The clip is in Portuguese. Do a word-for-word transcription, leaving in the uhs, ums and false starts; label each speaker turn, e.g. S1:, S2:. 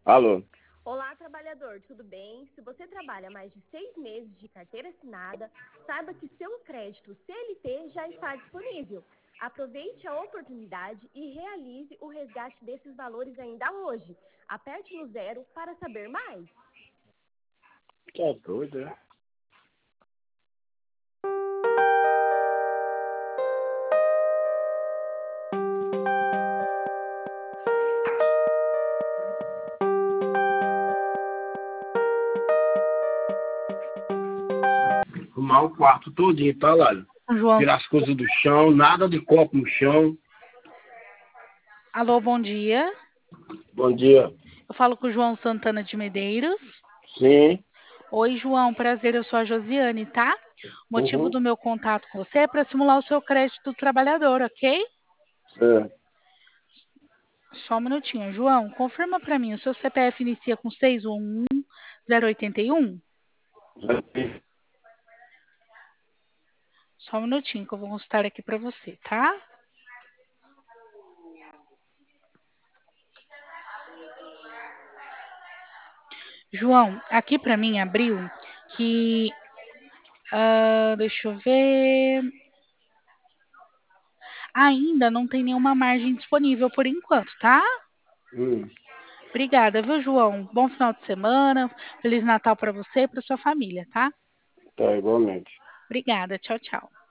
S1: Alô?
S2: Olá, trabalhador, tudo bem? Se você trabalha mais de seis meses de carteira assinada, saiba que seu crédito C L T já está disponível. Aproveite a oportunidade e realize o resgate desses valores ainda hoje. Aperte no zero para saber mais.
S1: Tá doido, é? Arrumar o quarto todinho, tá, Lálio?
S3: João.
S1: Tirar as coisas do chão, nada de copo no chão.
S3: Alô, bom dia.
S1: Bom dia.
S3: Eu falo com o João Santana de Medeiros.
S1: Sim.
S3: Oi, João, prazer, eu sou a Josiane, tá? O motivo
S1: Uhum.
S3: do meu contato com você é para simular o seu crédito do trabalhador, ok?
S1: É.
S3: Só um minutinho. João, confirma para mim, o seu C P F inicia com seis um um zero oito um? Só um minutinho que eu vou consultar aqui para você, tá? João, aqui para mim abriu que... ah, deixa eu ver... Ainda não tem nenhuma margem disponível por enquanto, tá?
S1: Hum.
S3: Obrigada, viu, João? Bom final de semana. Feliz Natal para você e para sua família, tá?
S1: Tá, igualmente.
S3: Obrigada. Tchau, tchau.